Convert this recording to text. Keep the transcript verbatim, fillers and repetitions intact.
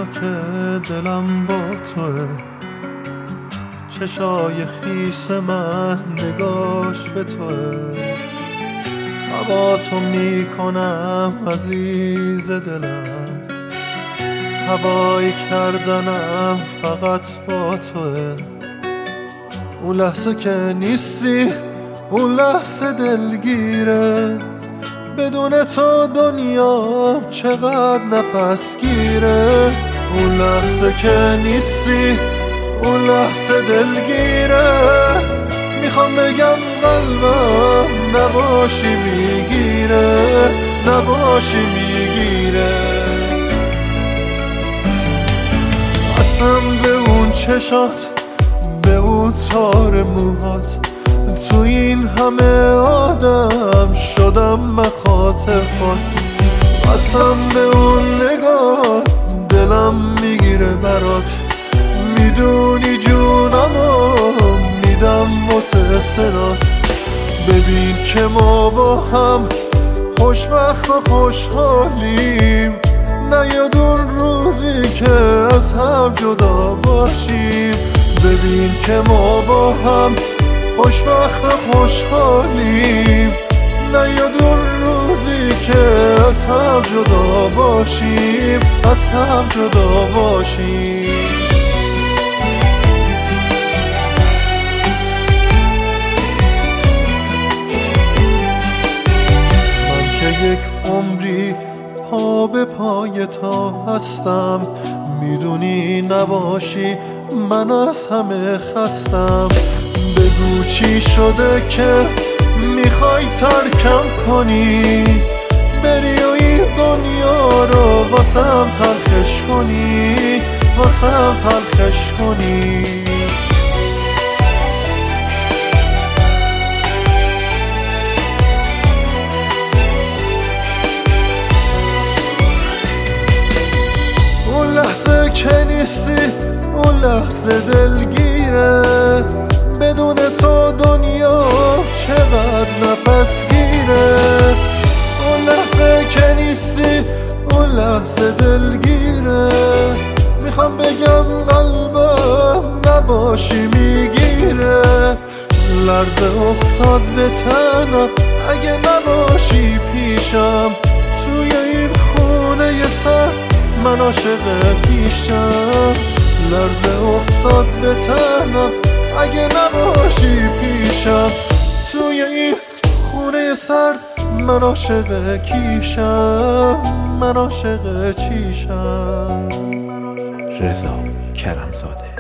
که دلم با توه، چشای خیس من نگاش به توه. هوا تو میکنم عزیز دلم، هوایی کردنم فقط با توه. اون لحظه که نیستی اون لحظه دلگیره، بدون تو دنیا چقدر نفس گیره. اون لحظه که نیستی اون لحظه دلگیره، میخوام بگم قلبم نباشی میگیره، نباشی میگیره. قسم به اون چشات، به اون تار موهات، تو این همه آدم شدم من خاطر خود. قسم به اون نگاه دلم میگیره برات، میدونی جونمو میدم واسه صدات. ببین که ما با هم خوشبخت و خوشحالیم، نیاد اون روزی که از هم جدا باشیم. ببین که ما با هم خوشبخت و خوشحالیم، نیاد اون روزی که از هم جدا باشیم، از هم جدا باشیم. من که یک عمری پا به پای تا هستم، میدونی نباشی من از همه خستم. بگو چی شده که میخوای ترکم کنی، بری و این دنیا رو واسم تلخش کنی، واسم تلخش کنی. اون لحظه که نیستی اون لحظه دلگیره، بدون تو دنیا چقدر نفس گیره. اون لحظه که نیستی اون لحظه دلگیره، میخوام بگم قلبم نباشی میگیره. لرزه افتاد به تنم اگه نباشی پیشم، توی این خونه سرد من عاشق پیشم. لرزه افتاد به تنم اگه نباشی پیشم، توی این خونه سرد من عاشق کیشم، من عاشق چیشم. رضا کرمزاده.